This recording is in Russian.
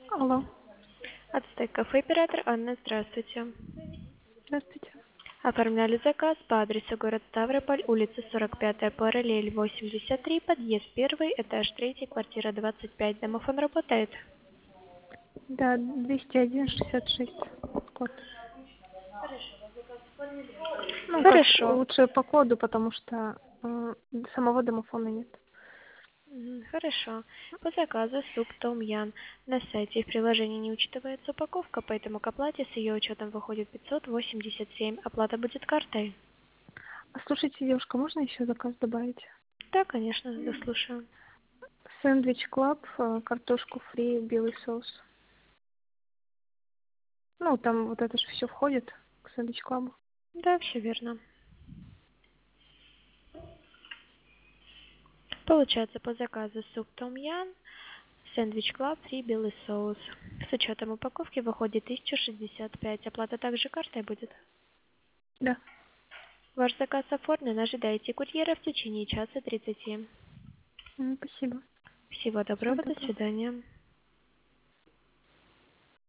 Алло, Ацтек кафе оператор Анна, здравствуйте. здравствуйте. Оформляли заказ по адресу город Ставрополь, улица 45, параллель 83, подъезд 1, этаж 3, квартира 25. Домофон работает? Да, 201-66 код. Ну, как Хорошо. лучше по коду, потому что самого домофона нет. Хорошо. По заказу суп Том Ян. На сайте и в приложении не учитывается упаковка, поэтому к оплате с ее учетом выходит 587. Оплата будет картой? А слушайте, девушка, можно еще заказ добавить? Да, конечно, дослушаю. Сэндвич Клаб, картошку фри, белый соус. Ну, там вот это же все входит к Сэндвич Клабу. Да, все верно. Получается по заказу суп Том Ян, сэндвич Клаб, фри, белый соус. С учетом упаковки выходит 1065. Оплата также картой будет. Да. Ваш заказ оформлен. Ожидайте курьера в течение часа 30. Спасибо. Всего Всего доброго. До доброго. свидания.